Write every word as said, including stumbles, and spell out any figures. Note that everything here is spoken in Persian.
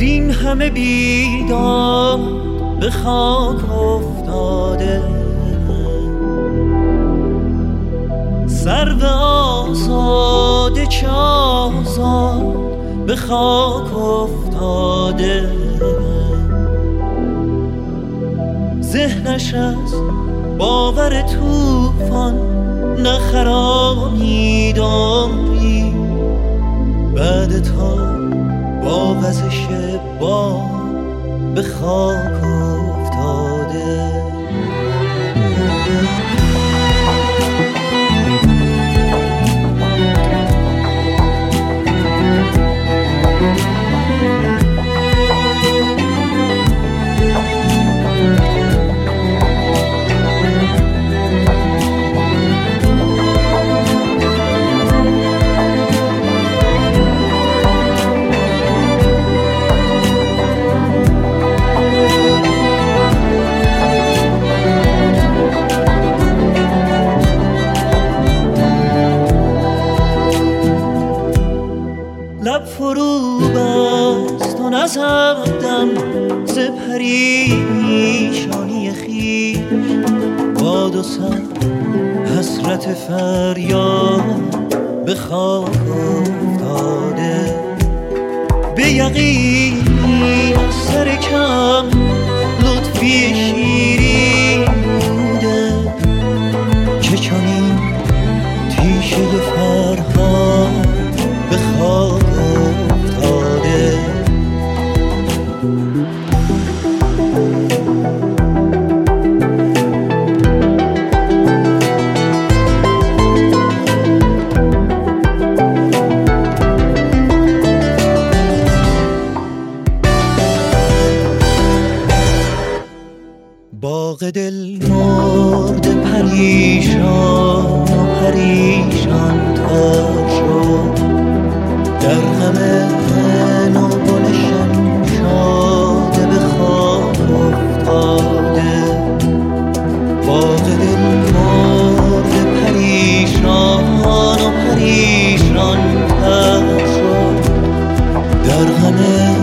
این همه بیداد به خاک افتاده، سرو آزاده چه آزاد به خاک افتاده. ذهنش از باور طوفان نخرامید عمری، بعد تا با وزش باد به خاک افتاده. لب فرو بست و نزدم ز پریشانی خویش، با دو سر حسرت فریاد به خاک افتاده. به یقین از سر کم لطفی شیرین بوده که چنین تیشه فرهاد به خاک افتاده. باغ دل مرد پریشان و پریشان تر شد، در غم نو گل شمشاده به خاک افتاده. باغ دل مرد پریشان و پریشان تر شد، در غم